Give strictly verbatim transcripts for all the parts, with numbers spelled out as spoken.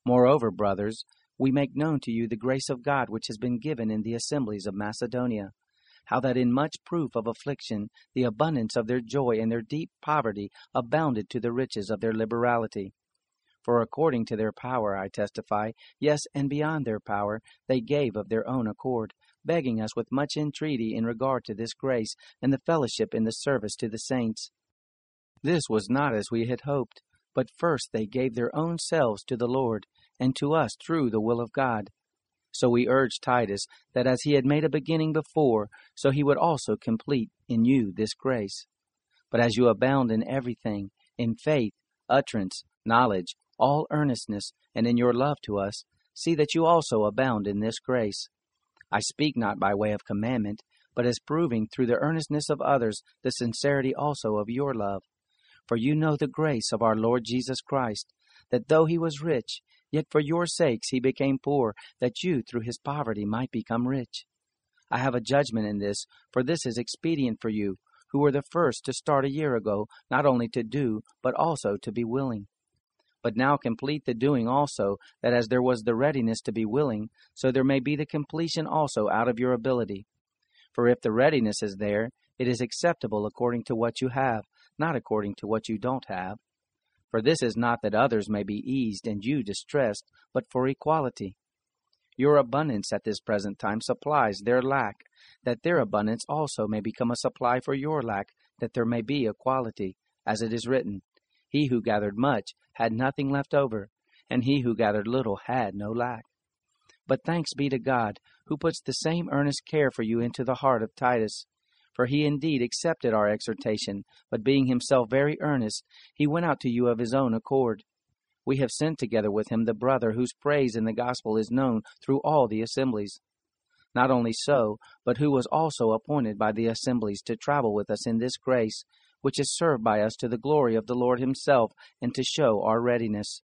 Moreover, brothers, we make known to you the grace of God which has been given in the assemblies of Macedonia, how that in much proof of affliction the abundance of their joy and their deep poverty abounded to the riches of their liberality. For according to their power, I testify, yes, and beyond their power, they gave of their own accord, begging us with much entreaty in regard to this grace and the fellowship in the service to the saints. This was not as we had hoped, but first they gave their own selves to the Lord, and to us through the will of God. So we urged Titus, that as he had made a beginning before, so he would also complete in you this grace. But as you abound in everything, in faith, utterance, knowledge, all earnestness, and in your love to us, see that you also abound in this grace. I speak not by way of commandment, but as proving through the earnestness of others the sincerity also of your love. For you know the grace of our Lord Jesus Christ, that though he was rich, yet for your sakes he became poor, that you through his poverty might become rich. I have a judgment in this, for this is expedient for you, who were the first to start a year ago, not only to do, but also to be willing. But now complete the doing also, that as there was the readiness to be willing, so there may be the completion also out of your ability. For if the readiness is there, it is acceptable according to what you have, not according to what you don't have. For this is not that others may be eased and you distressed, but for equality. Your abundance at this present time supplies their lack, that their abundance also may become a supply for your lack, that there may be equality, as it is written, He who gathered much had nothing left over, and he who gathered little had no lack. But thanks be to God, who puts the same earnest care for you into the heart of Titus. For he indeed accepted our exhortation, but being himself very earnest, he went out to you of his own accord. We have sent together with him the brother whose praise in the gospel is known through all the assemblies. Not only so, but who was also appointed by the assemblies to travel with us in this grace, which is served by us to the glory of the Lord himself, and to show our readiness.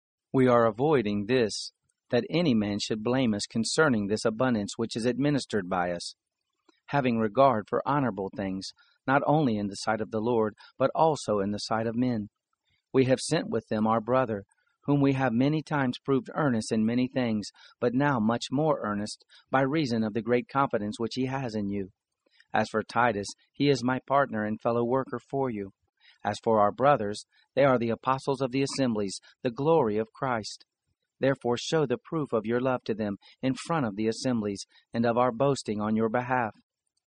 We are avoiding this, that any man should blame us concerning this abundance which is administered by us, having regard for honorable things, not only in the sight of the Lord, but also in the sight of men. We have sent with them our brother, whom we have many times proved earnest in many things, but now much more earnest, by reason of the great confidence which he has in you. As for Titus, he is my partner and fellow worker for you. As for our brothers, they are the apostles of the assemblies, the glory of Christ. Therefore show the proof of your love to them in front of the assemblies, and of our boasting on your behalf.